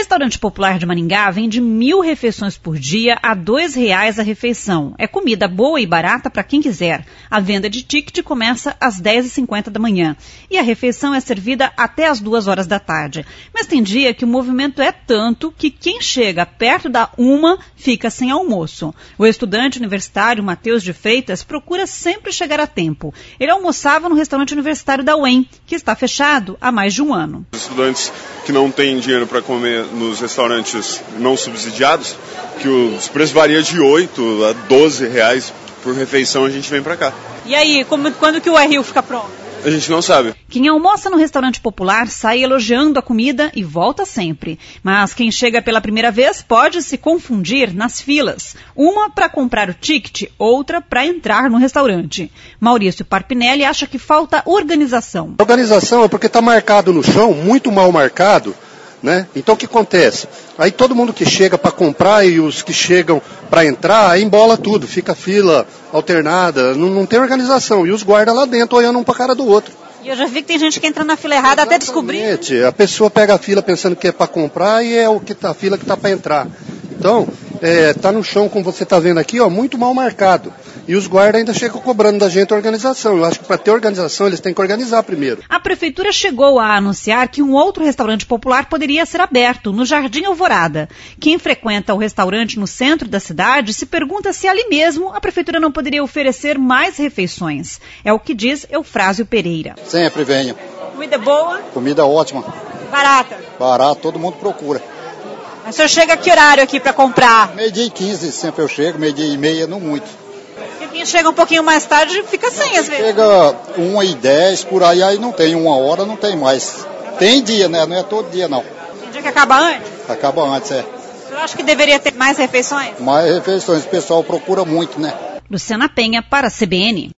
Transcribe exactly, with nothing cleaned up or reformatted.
restaurante popular de Maringá vende mil refeições por dia a dois reais a refeição. É comida boa e barata para quem quiser. A venda de ticket começa às dez e cinquenta da manhã e a refeição é servida até às duas horas da tarde. Mas tem dia que o movimento é tanto que quem chega perto da uma fica sem almoço. O estudante universitário Matheus de Freitas procura sempre chegar a tempo. Ele almoçava no restaurante universitário da U E M, que está fechado há mais de um ano. Os estudantes que não têm dinheiro para comer nos restaurantes não subsidiados, que os preços variam de oito a doze reais por refeição, a gente vem para cá. E aí, como, quando que o R U fica pronto? A gente não sabe. Quem almoça no restaurante popular sai elogiando a comida e volta sempre. Mas quem chega pela primeira vez pode se confundir nas filas. Uma para comprar o ticket, outra para entrar no restaurante. Maurício Parpinelli acha que falta organização. A organização é porque está marcado no chão, muito mal marcado, né? Então o que acontece? Aí todo mundo que chega para comprar e os que chegam para entrar, aí embola tudo, fica fila alternada, não, não tem organização. E os guardas lá dentro olhando um para a cara do outro. E eu já vi que tem gente que entra na fila errada até descobrir. A pessoa pega a fila pensando que é para comprar e é o que tá, a fila que está para entrar. Então, está é, no chão, como você está vendo aqui, ó, muito mal marcado. E os guardas ainda chegam cobrando da gente a organização. Eu acho que para ter organização eles têm que organizar primeiro. A prefeitura chegou a anunciar que um outro restaurante popular poderia ser aberto, no Jardim Alvorada. Quem frequenta o restaurante no centro da cidade se pergunta se ali mesmo a prefeitura não poderia oferecer mais refeições. É o que diz Eufrásio Pereira. Sempre venho. Comida boa? Comida ótima. Barata? Barata, todo mundo procura. Mas o senhor chega a que horário aqui para comprar? Meio-dia e quinze sempre eu chego, meio-dia e meia, não muito. Quem chega um pouquinho mais tarde fica sem às vezes. Chega uma e dez, por aí, aí não tem uma hora, não tem mais. Tem dia, né? Não é todo dia, não. Tem dia que acaba antes? Acaba antes, é. O senhor acha que deveria ter mais refeições? Mais refeições, o pessoal procura muito, né? Luciana Penha para a C B N.